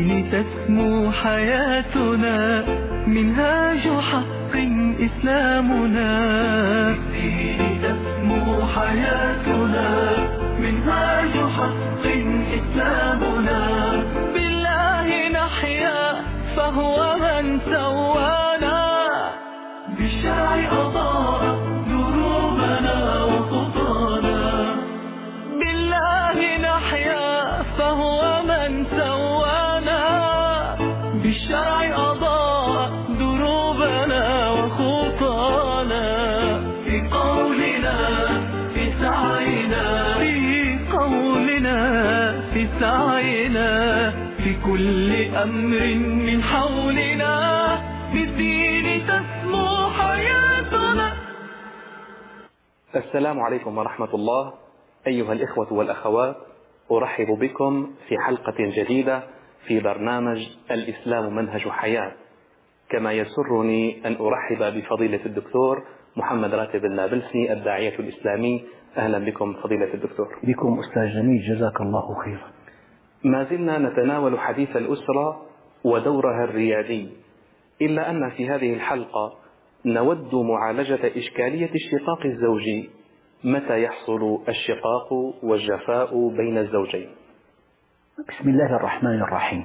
بالدين تسمو حياتنا، منهاج حق إسلامنا. بالدين تسمو حياتنا، منهاج حق إسلامنا. بالله نحيا فهو من سوانا، بالشرع أضاء دروبنا وخطانا. بالله نحيا فهو من سوانا، بالشرع أضاء دروبنا وخطانا. في قولنا في سعينا، في قولنا في سعينا، في كل أمر من حولنا، بالدين تسمو حياتنا. السلام عليكم ورحمة الله. أيها الإخوة والأخوات، أرحب بكم في حلقة جديدة في برنامج الإسلام منهج حياة. كما يسرني أن أرحب بفضيلة الدكتور محمد راتب النابلسي الداعية الإسلامي. أهلا بكم فضيلة الدكتور. بكم أستاذ جميل، جزاك الله خيرا. ما زلنا نتناول حديث الأسرة ودورها الريادي، إلا أن في هذه الحلقة نود معالجة إشكالية الشقاق الزوجي. متى يحصل الشقاق والجفاء بين الزوجين؟ بسم الله الرحمن الرحيم.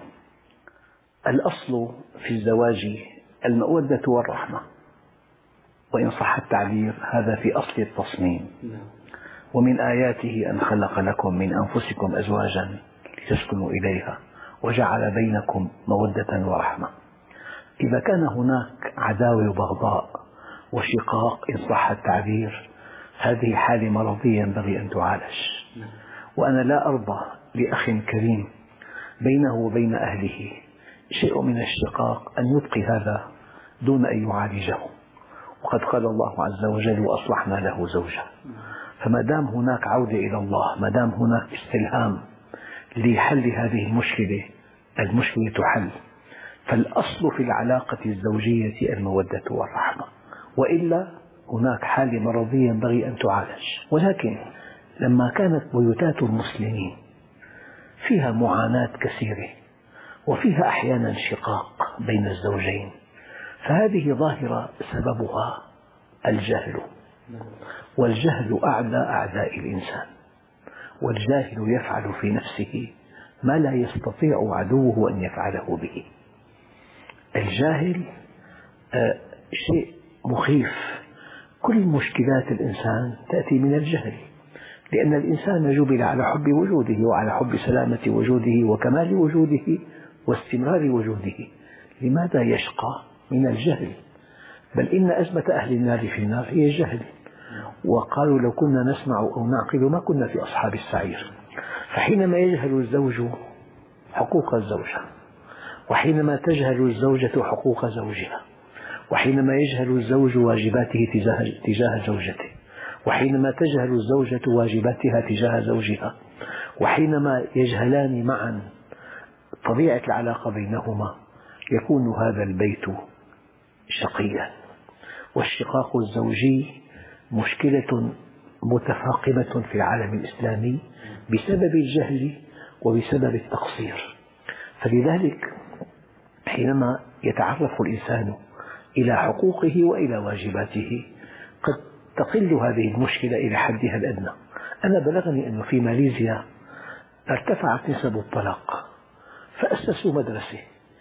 الأصل في الزواج المودة والرحمة، وإن صح التعبير هذا في أصل التصميم. ومن آياته أن خلق لكم من أنفسكم أزواجا لتسكنوا إليها وجعل بينكم مودة ورحمة. إذا كان هناك عداوة وبغضاء وشقاق إن صح التعبير، هذه حالة مرضية ينبغي أن تعالج. وأنا لا أرضى لأخ كريم بينه وبين أهله شيء من الشقاق أن يبقي هذا دون أن يعالجه. وقد قال الله عز وجل: وأصلحنا له زوجه. فما دام هناك عودة إلى الله، ما دام هناك استلهام لحل هذه المشكلة تحل. فالأصل في العلاقة الزوجية المودة والرحمة، وإلا هناك حالة مرضية ينبغي أن تعالج. ولكن لما كانت بيوتات المسلمين فيها معاناة كثيرة وفيها أحيانا شقاق بين الزوجين، فهذه ظاهرة سببها الجهل. والجهل أعدى أعداء الإنسان، والجاهل يفعل في نفسه ما لا يستطيع عدوه أن يفعله به. الجاهل شيء مخيف. كل مشكلات الإنسان تأتي من الجهل، لأن الإنسان جبل على حب وجوده وعلى حب سلامة وجوده وكمال وجوده واستمرار وجوده. لماذا يشقى؟ من الجهل. بل إن أزمة أهل النار في النار هي الجهل. وقالوا: لو كنا نسمع أو نعقل ما كنا في أصحاب السعير. فحينما يجهل الزوج حقوق الزوجة، وحينما تجهل الزوجة حقوق زوجها، وحينما يجهل الزوج واجباته تجاه زوجته، وحينما تجهل الزوجة واجباتها تجاه زوجها، وحينما يجهلان معا طبيعة العلاقة بينهما، يكون هذا البيت شقيا. والشقاق الزوجي مشكلة متفاقمة في العالم الإسلامي بسبب الجهل وبسبب التقصير. فلذلك حينما يتعرف الإنسان إلى حقوقه وإلى واجباته قد تقل هذه المشكلة إلى حدها الأدنى. أنا بلغني أنه في ماليزيا ارتفعت نسب الطلاق، فأسسوا مدرسة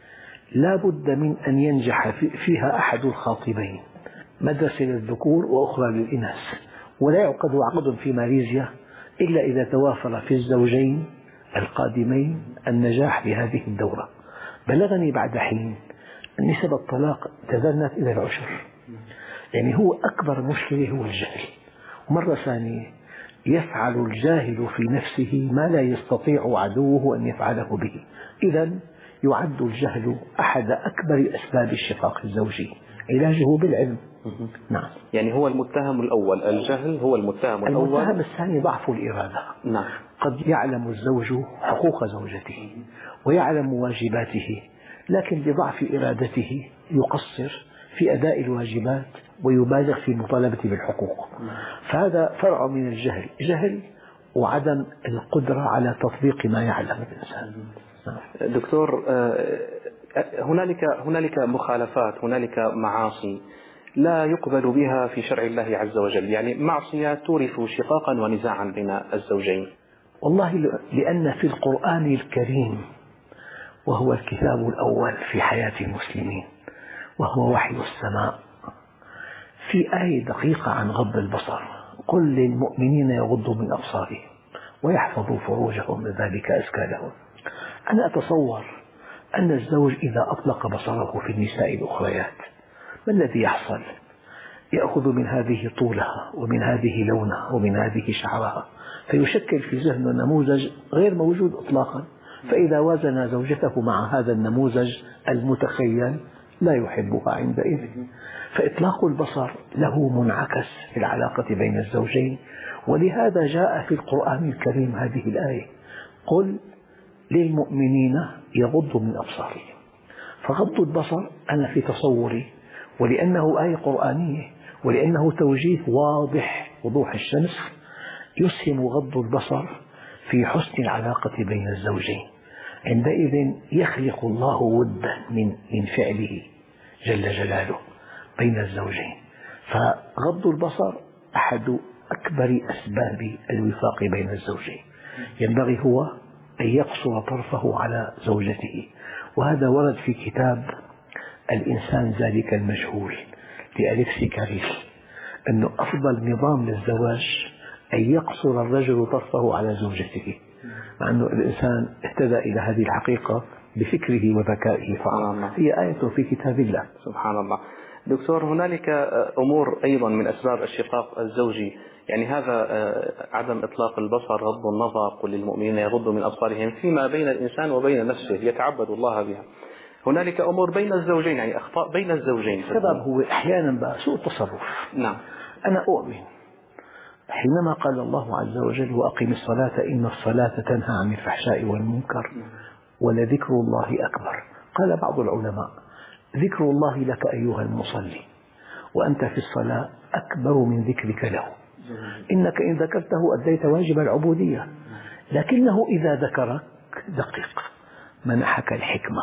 لا بد من أن ينجح فيها أحد الخاطبين، مدرسة للذكور وأخرى للإناث. ولا يعقد عقد في ماليزيا إلا إذا توافر في الزوجين القادمين النجاح بهذه الدورة. بلغني بعد حين نسب الطلاق تدنت إلى العشر. يعني هو أكبر مشكلة هو الجهل. مرة ثانية يفعل الجاهل في نفسه ما لا يستطيع عدوه أن يفعله به. إذن يعد الجهل أحد أكبر أسباب الشقاق الزوجي، علاجه بالعلم. نعم. يعني هو المتهم الأول، الجهل هو المتهم الأول. المتهم الثاني ضعف الإرادة. نعم. قد يعلم الزوج حقوق زوجته ويعلم واجباته، لكن بضعف إرادته يقصر في أداء الواجبات ويبالغ في المطالبة بالحقوق. فهذا فرع من الجهل، جهل وعدم القدرة على تطبيق ما يعلم الإنسان. دكتور، هنالك مخالفات، هنالك معاصي لا يقبل بها في شرع الله عز وجل، يعني معصية تورث شقاقا ونزاعا بين الزوجين. والله لأن في القرآن الكريم، وهو الكتاب الأول في حياة المسلمين وهو وحي السماء، في آية دقيقة عن غض البصر: قل للمؤمنين يغضوا من أبصارهم ويحفظوا فروجهم ذلك أزكى لهم. أنا أتصور أن الزوج إذا أطلق بصره في النساء الأخريات ما الذي يحصل؟ يأخذ من هذه طولها ومن هذه لونها ومن هذه شعرها، فيشكل في ذهنه نموذج غير موجود إطلاقا، فإذا وازن زوجته مع هذا النموذج المتخيل لا يحبها عندئذ. فإطلاق البصر له منعكس في العلاقة بين الزوجين، ولهذا جاء في القرآن الكريم هذه الآية: قل للمؤمنين يغضوا من أبصارهم. فغض البصر أنا في تصوري، ولأنه آية قرآنية ولأنه توجيه واضح وضوح الشمس، يسهم غض البصر في حسن العلاقة بين الزوجين. عندئذ يخلق الله ودا من فعله جل جلاله بين الزوجين. فغض البصر أحد أكبر أسباب الوفاق بين الزوجين. ينبغي هو أن يقصر طرفه على زوجته، وهذا ورد في كتاب الإنسان ذلك المجهول لأليكسي كاريل، أنه أفضل نظام للزواج أن يقصر الرجل طرفه على زوجته، مع أن الإنسان اهتدى إلى هذه الحقيقة بفكره وذكائه فقط. هي آية في كتاب الله. سبحان الله. دكتور، هنالك أمور أيضا من أسباب الشقاق الزوجي، يعني هذا عدم إطلاق البصر، غض النظر، قل للمؤمنين يغضوا من أبصارهم، فيما بين الإنسان وبين نفسه يتعبد الله بها. هنالك أمور بين الزوجين، يعني أخطاء بين الزوجين. السبب هو أحيانا سوء التصرف. نعم. أنا أؤمن حينما قال الله عز وجل: وأقم الصلاة إن الصلاة تنهى عن الفحشاء والمنكر ولذكر الله أكبر. قال بعض العلماء: ذكر الله لك أيها المصلي وأنت في الصلاة أكبر من ذكرك له، إنك إن ذكرته أديت واجب العبودية، لكنه إذا ذكرك دقيق منحك الحكمة،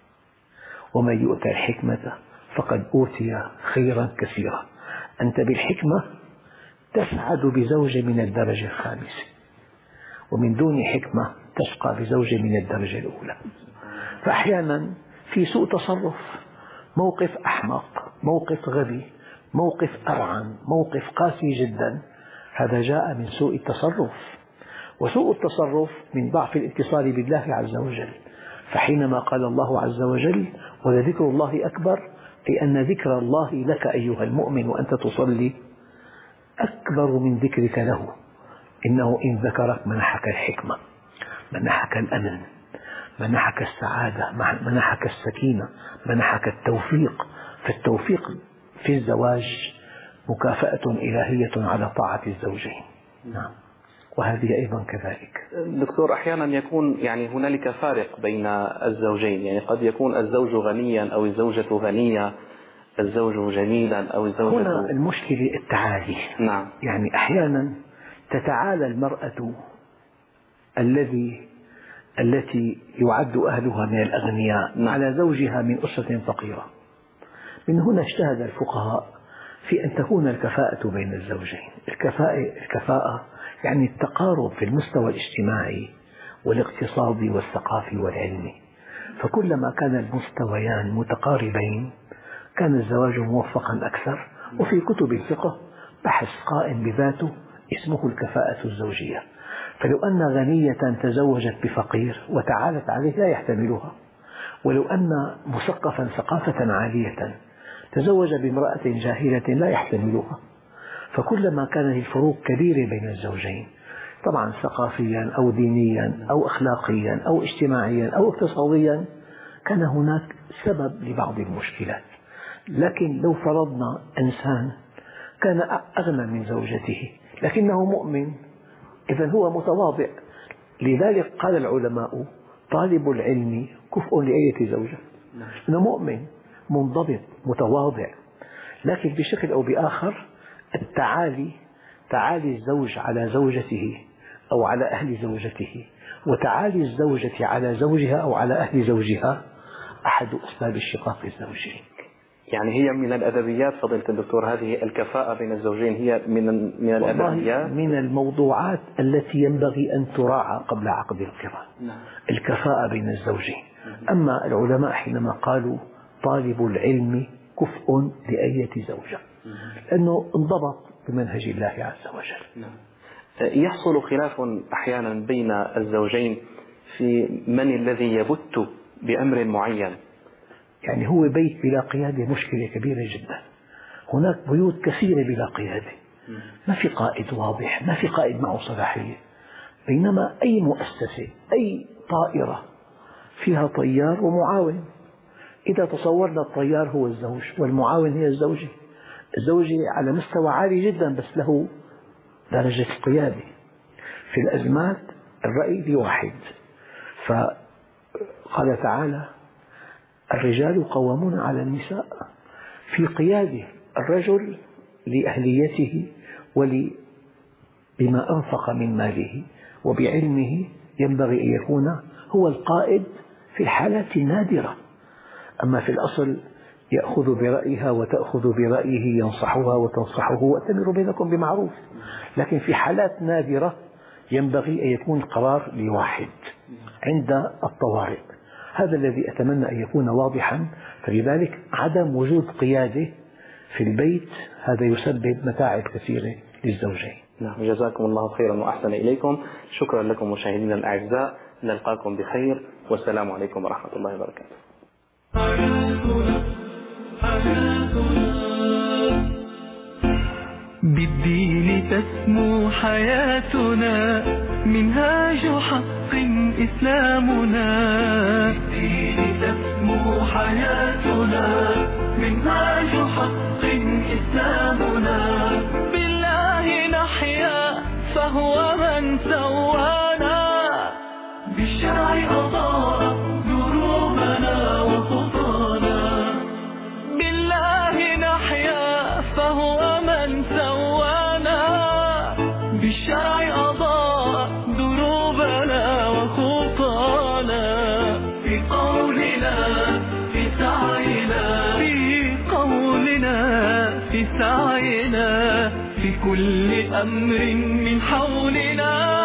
ومن يؤتى الحكمة فقد أوتي خيرا كثيرا. أنت بالحكمة تسعد بزوج من الدرجة الخامسة، ومن دون حكمة تشقى بزوج من الدرجة الأولى. فأحيانا في سوء تصرف، موقف أحمق، موقف غبي، موقف أرعن، موقف قاسي جدا، هذا جاء من سوء التصرف. وسوء التصرف من ضعف الاتصال بالله عز وجل. فحينما قال الله عز وجل: ولذكر الله أكبر، أي أن ذكر الله لك أيها المؤمن وأنت تصلي أكبر من ذكرك له، إنه إن ذكرك منحك الحكمة، منحك الأمن، منحك السعادة، منحك السكينة، منحك التوفيق. فالتوفيق في الزواج مكافأة إلهية على طاعة الزوجين. نعم. وهذه أيضا كذلك. دكتور، أحيانا يكون يعني هنالك فارق بين الزوجين، يعني قد يكون الزوج غنيا أو الزوجة غنية، الزوج جميلا أو الزوجة. هنا المشكلة التعالي. نعم. يعني أحيانا تتعالى المرأة التي يعد أهلها من الأغنياء. نعم. على زوجها من أسرة فقيرة. من هنا اجتهد الفقهاء في أن تكون الكفاءة بين الزوجين. الكفاءة يعني التقارب في المستوى الاجتماعي والاقتصادي والثقافي والعلمي. فكلما كان المستويان متقاربين كان الزواج موفقا أكثر. وفي كتب الفقه بحث قائم بذاته اسمه الكفاءة الزوجية. فلو أن غنية تزوجت بفقير وتعالت عليه لا يحتملها، ولو أن مثقفا ثقافة عالية تزوج بامرأة جاهلة لا يحتملها. فكلما كانت الفروق كبيرة بين الزوجين، طبعا ثقافيا أو دينيا أو أخلاقيا أو اجتماعيا أو اقتصاديا، كان هناك سبب لبعض المشكلات. لكن لو فرضنا إنسان كان أغنى من زوجته لكنه مؤمن، إذن هو متواضع. لذلك قال العلماء: طالب العلم كفء لأية زوجة، إنه مؤمن منضبط متواضع. لكن بشكل أو بآخر تعالي الزوج على زوجته أو على أهل زوجته، وتعالي الزوجة على زوجها أو على أهل زوجها أحد أسباب الشقاق الزوجي. يعني هي من الأدبيات فضيلة الدكتور، هذه الكفاءة بين الزوجين هي من الأدبيات، من الموضوعات التي ينبغي أن تراعى قبل عقد القران. الكفاءة بين الزوجين. أما العلماء حينما قالوا طالب العلم كفء لأية زوجة، لأنه انضبط بمنهج الله عز وجل. يحصل خلاف أحيانا بين الزوجين في من الذي يبت بأمر معين. يعني هو بيت بلا قيادة مشكلة كبيرة جدا. هناك بيوت كثيرة بلا قيادة، ما في قائد واضح، ما في قائد معه صلاحية. بينما أي مؤسسة، أي طائرة فيها طيار ومعاون. إذا تصورنا الطيار هو الزوج والمعاون هي الزوجة، الزوجة على مستوى عالي جدا بس له درجة القيادة. في الأزمات الرأي لواحد، فقال تعالى الرجال قوامون على النساء، في قيادة الرجل لأهليته بما أنفق من ماله وبعلمه، ينبغي أن يكون هو القائد في الحالات النادرة. أما في الأصل يأخذ برأيها وتأخذ برأيه، ينصحها وتنصحه وأتمر بينكم بمعروف. لكن في حالات نادرة ينبغي أن يكون القرار لواحد عند الطوارئ. هذا الذي أتمنى أن يكون واضحا. فلذلك عدم وجود قيادة في البيت هذا يسبب متاعب كثيرة للزوجين. نعم، جزاكم الله خيرا وأحسن إليكم. شكرا لكم مشاهدينا الأعزاء، نلقاكم بخير والسلام عليكم ورحمة الله وبركاته. بالدين تسمو حياتنا، منهاج حق إسلامنا. بالدين تسمو حياتنا، منهاج حق إسلامنا. بالله نحيا فهو من سوانا، بالشرع أضاء دروبنا وخطانا. بالله نحيا فهو من سوانا، بالشرع أضاء دروبنا وخطانا. في قولنا في سعينا، في قولنا في سعينا، في كل أمر من حولنا.